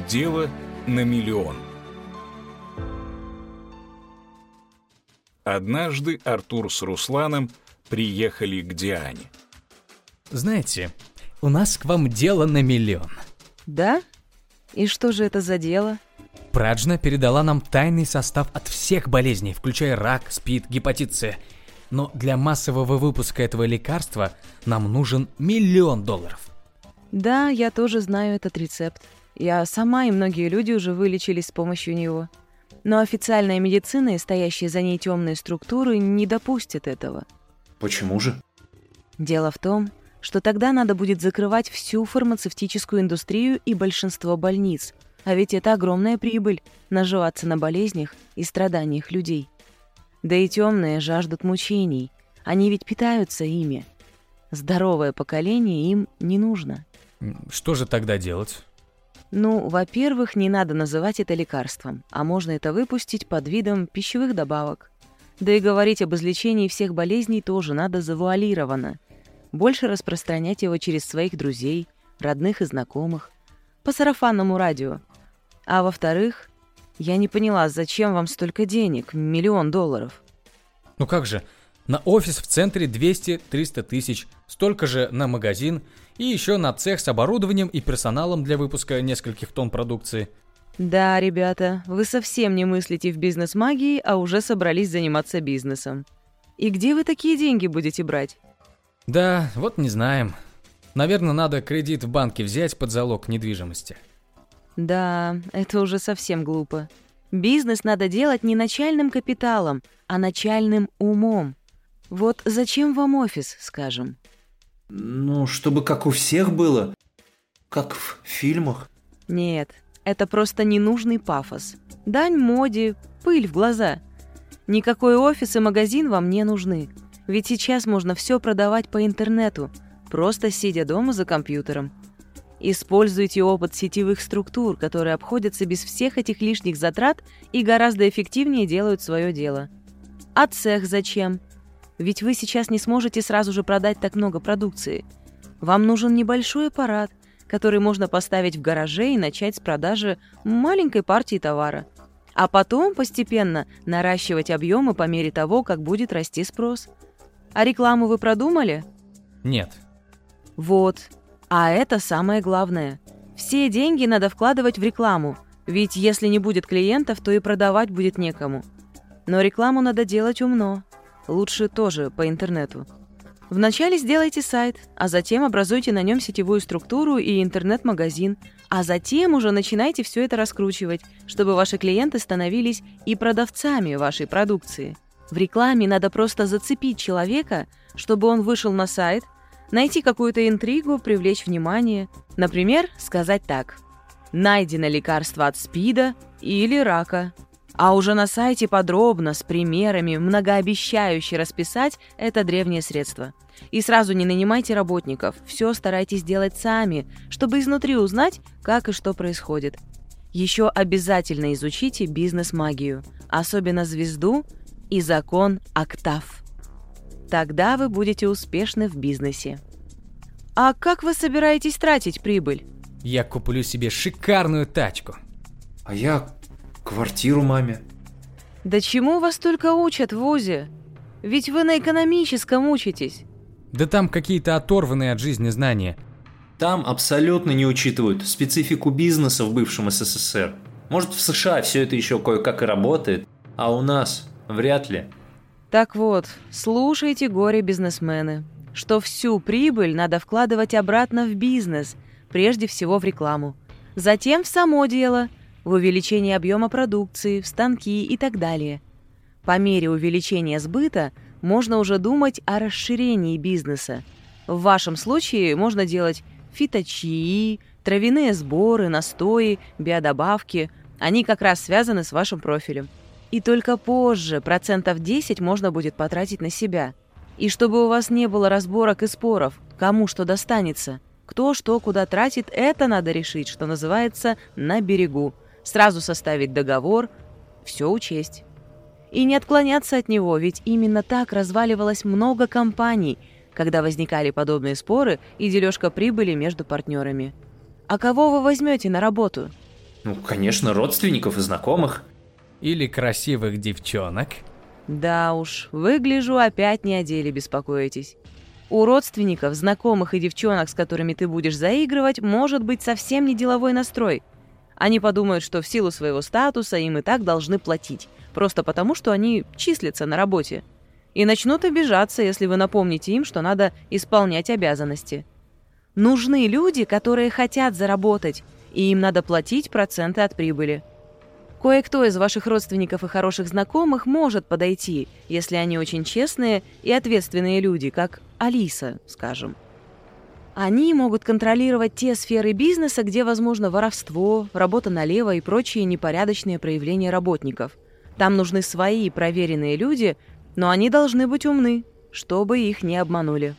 дело на миллион. Однажды Артур с Русланом приехали к Диане. Знаете, у нас к вам дело на миллион. Да? И что же это за дело? Праджна передала нам тайный состав от всех болезней, включая рак, СПИД, гепатит С. Но для массового выпуска этого лекарства нам нужен $1 миллион. Да, я тоже знаю этот рецепт. Я сама и многие люди уже вылечились с помощью него. Но официальная медицина и стоящие за ней темные структуры не допустят этого. Почему же? Дело в том, что тогда надо будет закрывать всю фармацевтическую индустрию и большинство больниц. А ведь это огромная прибыль – наживаться на болезнях и страданиях людей. Да и темные жаждут мучений. Они ведь питаются ими. Здоровое поколение им не нужно. Что же тогда делать? Ну, во-первых, не надо называть это лекарством, а можно это выпустить под видом пищевых добавок. Да и говорить об излечении всех болезней тоже надо завуалированно. Больше распространять его через своих друзей, родных и знакомых. По сарафанному радио. А во-вторых, я не поняла, зачем вам столько денег, $1 миллион? Ну как же, на офис в центре 200-300 тысяч, столько же на магазин и еще на цех с оборудованием и персоналом для выпуска нескольких тонн продукции. Да, ребята, вы совсем не мыслите в бизнес-магии, а уже собрались заниматься бизнесом. И где вы такие деньги будете брать? Да, вот не знаем. Наверное, надо кредит в банке взять под залог недвижимости. Да, это уже совсем глупо. Бизнес надо делать не начальным капиталом, а начальным умом. Вот зачем вам офис, скажем? Ну, чтобы как у всех было. Как в фильмах. Нет, это просто ненужный пафос. Дань моде, пыль в глаза. Никакой офис и магазин вам не нужны. Ведь сейчас можно все продавать по интернету, просто сидя дома за компьютером. Используйте опыт сетевых структур, которые обходятся без всех этих лишних затрат и гораздо эффективнее делают свое дело. А цех зачем? Ведь вы сейчас не сможете сразу же продать так много продукции. Вам нужен небольшой аппарат, который можно поставить в гараже и начать с продажи маленькой партии товара. А потом постепенно наращивать объемы по мере того, как будет расти спрос. А рекламу вы продумали? Нет. Вот. А это самое главное. Все деньги надо вкладывать в рекламу, ведь если не будет клиентов, то и продавать будет некому. Но рекламу надо делать умно. Лучше тоже по интернету. Вначале сделайте сайт, а затем образуйте на нем сетевую структуру и интернет-магазин, а затем уже начинайте все это раскручивать, чтобы ваши клиенты становились и продавцами вашей продукции. В рекламе надо просто зацепить человека, чтобы он вышел на сайт, найти какую-то интригу, привлечь внимание. Например, сказать так: «Найдено лекарство от СПИДа или рака». А уже на сайте подробно, с примерами, многообещающе расписать это древнее средство. И сразу не нанимайте работников, все старайтесь делать сами, чтобы изнутри узнать, как и что происходит. Еще обязательно изучите бизнес-магию, особенно звезду и закон октав. Тогда вы будете успешны в бизнесе. А как вы собираетесь тратить прибыль? Я куплю себе шикарную тачку. А я квартиру маме. Да чему вас только учат в вузе? Ведь вы на экономическом учитесь. Да там какие-то оторванные от жизни знания. Там абсолютно не учитывают специфику бизнеса в бывшем СССР. Может, в США все это еще кое-как и работает, а у нас вряд ли. Так вот, слушайте, горе-бизнесмены, что всю прибыль надо вкладывать обратно в бизнес, прежде всего в рекламу. Затем в само дело, в увеличение объема продукции, в станки и так далее. По мере увеличения сбыта можно уже думать о расширении бизнеса. В вашем случае можно делать фиточаи, травяные сборы, настои, биодобавки. Они как раз связаны с вашим профилем. И только позже 10% можно будет потратить на себя. И чтобы у вас не было разборок и споров, кому что достанется, кто что куда тратит, это надо решить, что называется, на берегу. Сразу составить договор, все учесть. И не отклоняться от него, ведь именно так разваливалось много компаний, когда возникали подобные споры и дележка прибыли между партнерами. А кого вы возьмете на работу? Ну, конечно, родственников и знакомых. Или красивых девчонок. Да уж, выгляжу, опять не о деле беспокоитесь. У родственников, знакомых и девчонок, с которыми ты будешь заигрывать, может быть совсем не деловой настрой. Они подумают, что в силу своего статуса им и так должны платить, просто потому, что они числятся на работе. И начнут обижаться, если вы напомните им, что надо исполнять обязанности. Нужны люди, которые хотят заработать, и им надо платить проценты от прибыли. Кое-кто из ваших родственников и хороших знакомых может подойти, если они очень честные и ответственные люди, как Алиса, скажем. Они могут контролировать те сферы бизнеса, где возможно воровство, работа налево и прочие непорядочные проявления работников. Там нужны свои проверенные люди, но они должны быть умны, чтобы их не обманули.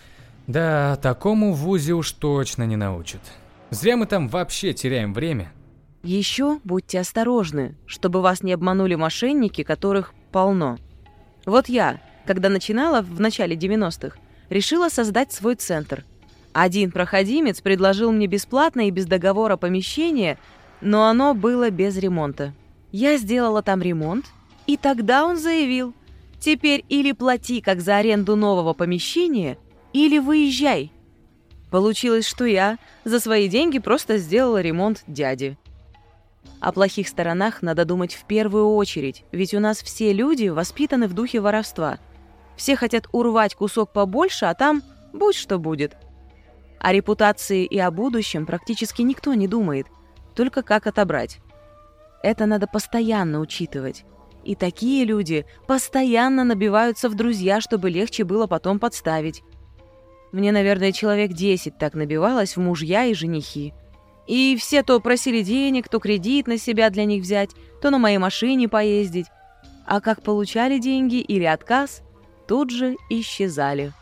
Да, такому в вузе уж точно не научат. Зря мы там вообще теряем время. Еще будьте осторожны, чтобы вас не обманули мошенники, которых полно. Вот я, когда начинала в начале 90-х, решила создать свой центр. Один проходимец предложил мне бесплатно и без договора помещение, но оно было без ремонта. Я сделала там ремонт, и тогда он заявил: «Теперь или плати как за аренду нового помещения, или выезжай». Получилось, что я за свои деньги просто сделала ремонт дяде. О плохих сторонах надо думать в первую очередь, ведь у нас все люди воспитаны в духе воровства. Все хотят урвать кусок побольше, а там будь что будет. О репутации и о будущем практически никто не думает, только как отобрать. Это надо постоянно учитывать. И такие люди постоянно набиваются в друзья, чтобы легче было потом подставить. Мне, наверное, человек 10 так набивалось в мужья и женихи. И все то просили денег, то кредит на себя для них взять, то на моей машине поездить. А как получали деньги или отказ, тут же исчезали.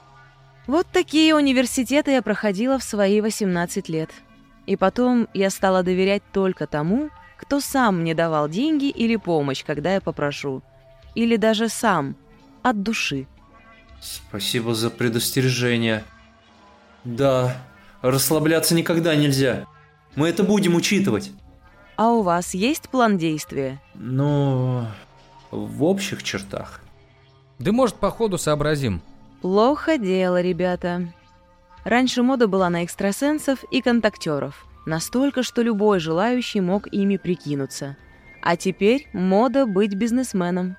Вот такие университеты я проходила в свои 18 лет. И потом я стала доверять только тому, кто сам мне давал деньги или помощь, когда я попрошу. Или даже сам, от души. Спасибо за предостережение. Да, расслабляться никогда нельзя. Мы это будем учитывать. А у вас есть план действия? Ну, в общих чертах. Да может, по ходу сообразим. Плохо дело, ребята. Раньше мода была на экстрасенсов и контактеров. Настолько, что любой желающий мог ими прикинуться. А теперь мода быть бизнесменом.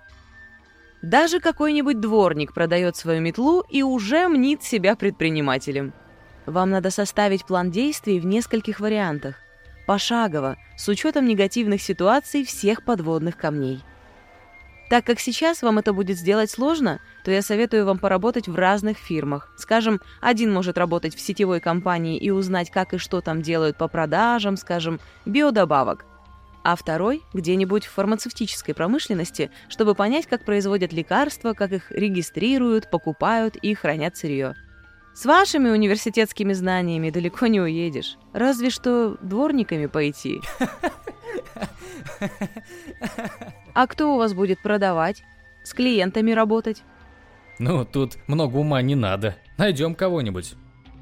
Даже какой-нибудь дворник продает свою метлу и уже мнит себя предпринимателем. Вам надо составить план действий в нескольких вариантах, пошагово, с учетом негативных ситуаций всех подводных камней. Так как сейчас вам это будет сделать сложно, то я советую вам поработать в разных фирмах. Скажем, один может работать в сетевой компании и узнать, как и что там делают по продажам, скажем, биодобавок, а второй где-нибудь в фармацевтической промышленности, чтобы понять, как производят лекарства, как их регистрируют, покупают и хранят сырье. С вашими университетскими знаниями далеко не уедешь. Разве что дворниками пойти. А кто у вас будет продавать? С клиентами работать? Ну, тут много ума не надо. Найдем кого-нибудь.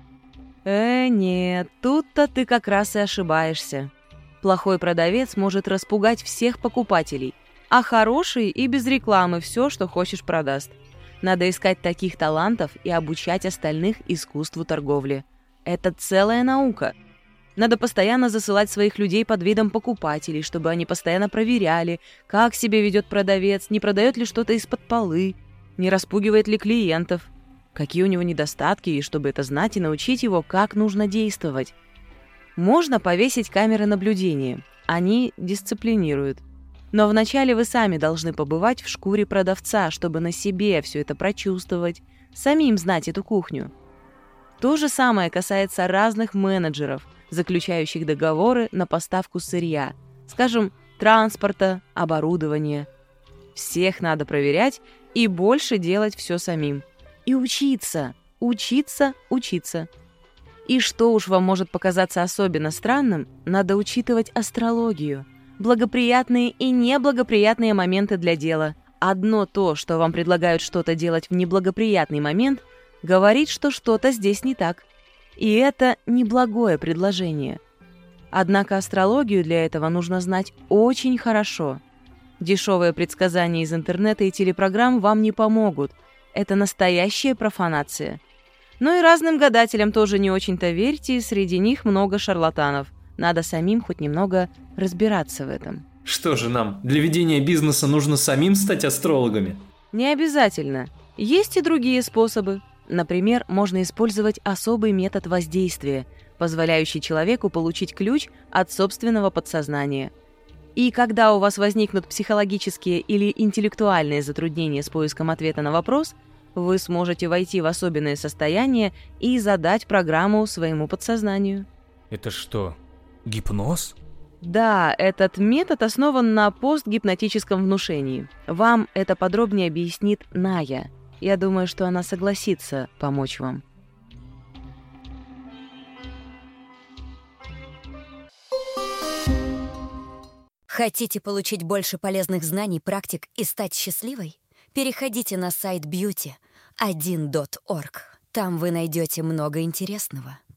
Нет, тут-то ты как раз и ошибаешься. Плохой продавец может распугать всех покупателей, а хороший и без рекламы все, что хочешь, продаст. Надо искать таких талантов и обучать остальных искусству торговли. Это целая наука. Надо постоянно засылать своих людей под видом покупателей, чтобы они постоянно проверяли, как себя ведет продавец, не продает ли что-то из-под полы, не распугивает ли клиентов, какие у него недостатки, и чтобы это знать и научить его, как нужно действовать. Можно повесить камеры наблюдения. Они дисциплинируют. Но вначале вы сами должны побывать в шкуре продавца, чтобы на себе все это прочувствовать, самим знать эту кухню. То же самое касается разных менеджеров, заключающих договоры на поставку сырья, скажем, транспорта, оборудования. Всех надо проверять и больше делать все самим. И учиться, учиться, учиться. И что уж вам может показаться особенно странным, надо учитывать астрологию. Благоприятные и неблагоприятные моменты для дела. Одно то, что вам предлагают что-то делать в неблагоприятный момент, говорит, что что-то здесь не так. И это неблагое предложение. Однако астрологию для этого нужно знать очень хорошо. Дешевые предсказания из интернета и телепрограмм вам не помогут. Это настоящая профанация. Но и разным гадателям тоже не очень-то верьте, среди них много шарлатанов. Надо самим хоть немного разбираться в этом. Что же нам, для ведения бизнеса нужно самим стать астрологами? Не обязательно. Есть и другие способы. Например, можно использовать особый метод воздействия, позволяющий человеку получить ключ от собственного подсознания. И когда у вас возникнут психологические или интеллектуальные затруднения с поиском ответа на вопрос, вы сможете войти в особенное состояние и задать программу своему подсознанию. Это что, гипноз? Да, этот метод основан на постгипнотическом внушении. Вам это подробнее объяснит Ная. Я думаю, что она согласится помочь вам. Хотите получить больше полезных знаний, практик и стать счастливой? Переходите на сайт beauty1.org. Там вы найдете много интересного.